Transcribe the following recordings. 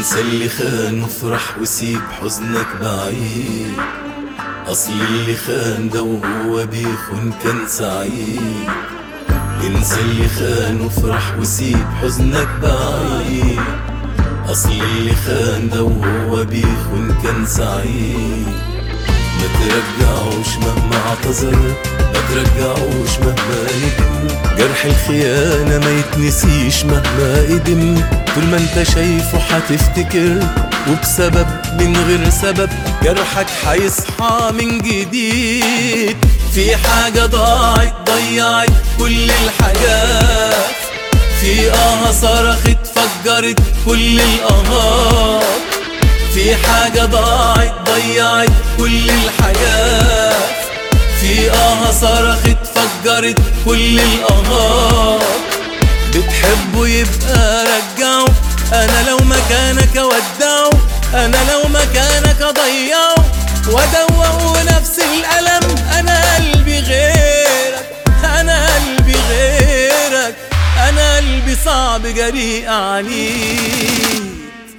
انسى اللي خان وافرح وسيب حزنك بعيد. أصل اللي خان ده وهو بيخون كان سعيد. انسى اللي خان وافرح وسيب حزنك بعيد. أصل اللي خان ده وهو بيخون كان سعيد. ما ترجعوش مهما اعتذر، ما ترجعوش مهما ندم. جرح الخيانة ما يتنسيش مهما قدم. طول ما انت شايفه هتفتكر، وبسبب من غير سبب جرحك هيصحى من جديد. في حاجة ضاعت ضيعت كل الحاجات، في صرخت فجرت كل الآهات. في حاجة ضاعت ضيعت كل الحاجات، في صرخت فجرت كل الآهات. بتحبه يبقى رجعه، أنا لو مكانك أودعه، أنا لو مكانك أضيعه وأدوقه نفس الألم. أنا قلبي غيرك، أنا قلبي غيرك، أنا قلبي صعب جريء عنيد.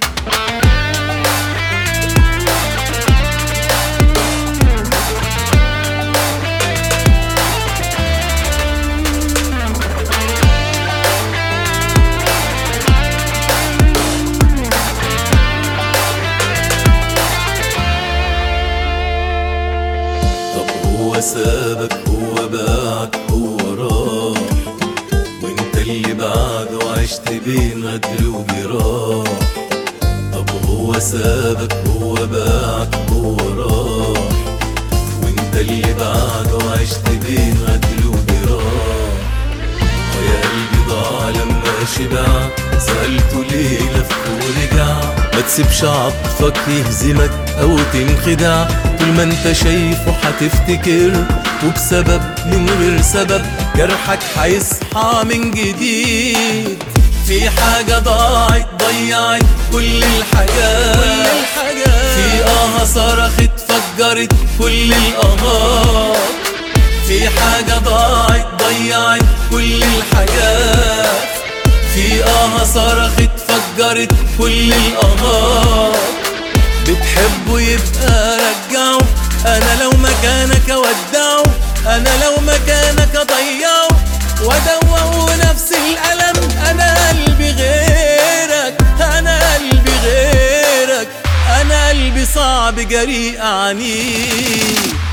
هو سابك، هو باعك، هو راح، وانت اللي بعده عشت بين غدر وجراح. طب هو سابك، هو باعك، هو راح، وانت اللي بعده عشت بين غدر وجراح. ويا قلبي ضاع لما شبع، سألته ليه لف ورجع. ما تسيبش عطفك يهزمك او تنخدع. طول ما انت شايفه هتفتكر، وبسبب من غير سبب جرحك هيصحى من جديد. في حاجة ضاعت ضيعت كل الحاجات، في صرخت فجرت كل الآهات. في حاجة ضاعت ضيعت كل الحاجات، في صرخت فجرت كل الآهات. بتحبه يبقى رجعه، أنا لو مكانك أودعه، أنا لو مكانك أضيعه وأدوقه نفس الألم. أنا قلبي غيرك، أنا قلبي غيرك، أنا قلبي صعب جريء عنيد.